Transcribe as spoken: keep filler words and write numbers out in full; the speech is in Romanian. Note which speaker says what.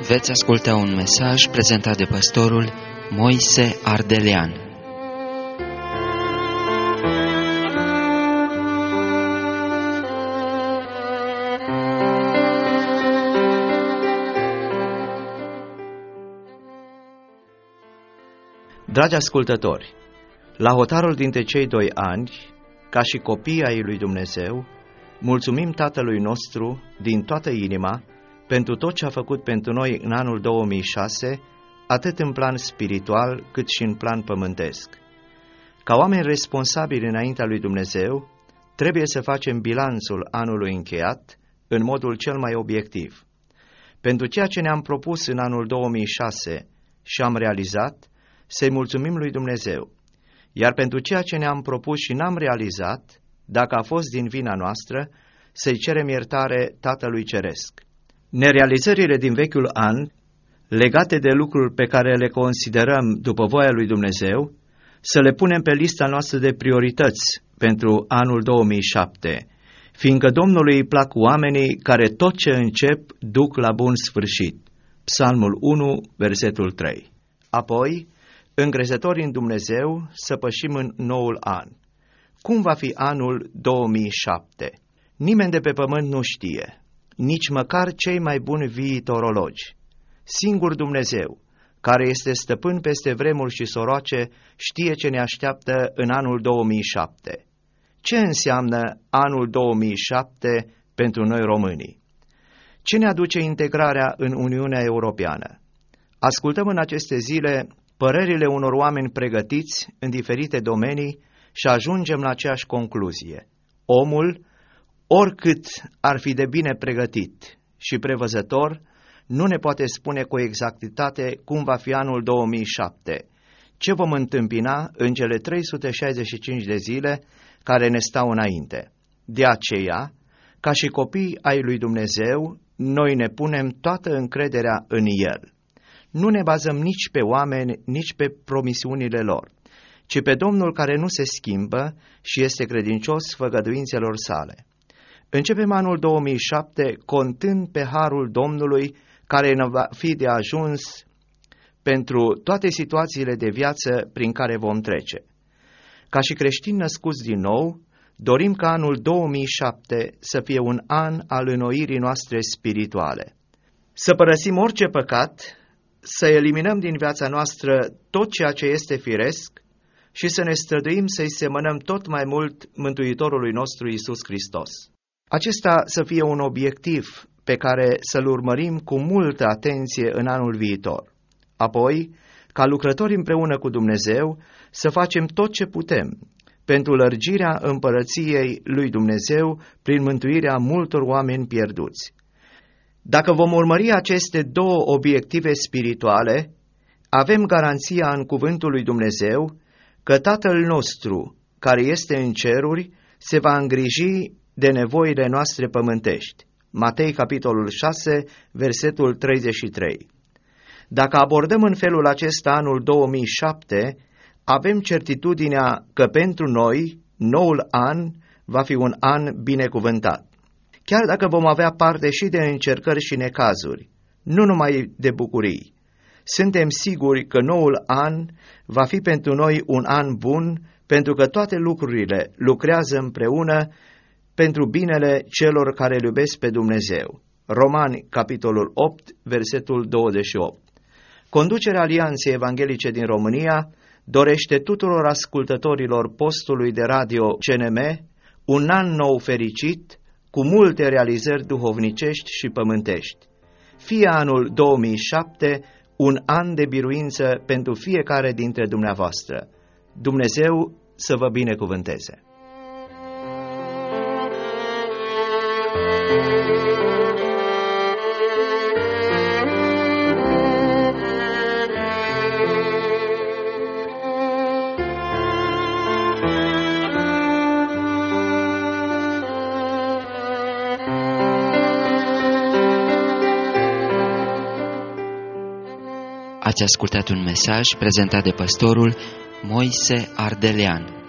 Speaker 1: Veți asculta un mesaj prezentat de pastorul Moise Ardelean.
Speaker 2: Dragi ascultători, la hotarul dintre cei doi ani, ca și copii ai lui Dumnezeu, mulțumim Tatălui nostru din toată inima pentru tot ce a făcut pentru noi în anul două mii șase, atât în plan spiritual cât și în plan pământesc. Ca oameni responsabili înaintea lui Dumnezeu, trebuie să facem bilanțul anului încheiat în modul cel mai obiectiv. Pentru ceea ce ne-am propus în anul două mii șase și am realizat, să-i mulțumim lui Dumnezeu, iar pentru ceea ce ne-am propus și n-am realizat, dacă a fost din vina noastră, să-i cerem iertare Tatălui Ceresc. Nerealizările din vechiul an, legate de lucruri pe care le considerăm după voia lui Dumnezeu, să le punem pe lista noastră de priorități pentru anul două mii șapte, fiindcă Domnului îi plac oamenii care tot ce încep duc la bun sfârșit. Psalmul unu, versetul trei. Apoi, încrezători în Dumnezeu, să pășim în noul an. Cum va fi anul două mii șapte? Nimeni de pe pământ nu știe, nici măcar cei mai buni viitorologi. Singur Dumnezeu, care este stăpân peste vremuri și soroace, știe ce ne așteaptă în anul două mii șapte. Ce înseamnă anul două mii șapte pentru noi românii? Ce ne aduce integrarea în Uniunea Europeană? Ascultăm în aceste zile părerile unor oameni pregătiți în diferite domenii și ajungem la aceeași concluzie. Omul, oricât ar fi de bine pregătit și prevăzător, nu ne poate spune cu exactitate cum va fi anul două mii șapte, ce vom întâmpina în cele trei sute șaizeci și cinci de zile care ne stau înainte. De aceea, ca și copii ai lui Dumnezeu, noi ne punem toată încrederea în El. Nu ne bazăm nici pe oameni, nici pe promisiunile lor, ci pe Domnul care nu se schimbă și este credincios făgăduințelor sale. Începem anul două mii șapte contând pe harul Domnului care ne va fi de ajuns pentru toate situațiile de viață prin care vom trece. Ca și creștini născuți din nou, dorim ca anul două mii șapte să fie un an al înnoirii noastre spirituale. Să părăsim orice păcat, să eliminăm din viața noastră tot ceea ce este firesc și să ne străduim să-i semănăm tot mai mult Mântuitorului nostru Iisus Hristos. Acesta să fie un obiectiv pe care să-l urmărim cu multă atenție în anul viitor. Apoi, ca lucrători împreună cu Dumnezeu, să facem tot ce putem pentru lărgirea împărăției lui Dumnezeu prin mântuirea multor oameni pierduți. Dacă vom urmări aceste două obiective spirituale, avem garanția în cuvântul lui Dumnezeu că Tatăl nostru, care este în ceruri, se va îngriji de nevoile noastre pământești. Matei, capitolul șase, versetul treizeci și trei. Dacă abordăm în felul acesta anul două mii șapte, avem certitudinea că pentru noi, noul an va fi un an binecuvântat. Chiar dacă vom avea parte și de încercări și necazuri, nu numai de bucurii, suntem siguri că noul an va fi pentru noi un an bun, pentru că toate lucrurile lucrează împreună pentru binele celor care îl iubesc pe Dumnezeu. Romani, capitolul opt, versetul douăzeci și opt. Conducerea Alianței Evanghelice din România dorește tuturor ascultătorilor postului de radio C N M un an nou fericit, cu multe realizări duhovnicești și pământești. Fie anul două mii șapte un an de biruință pentru fiecare dintre dumneavoastră. Dumnezeu să vă binecuvânteze!
Speaker 1: Ați ascultat un mesaj prezentat de pastorul Moise Ardelean.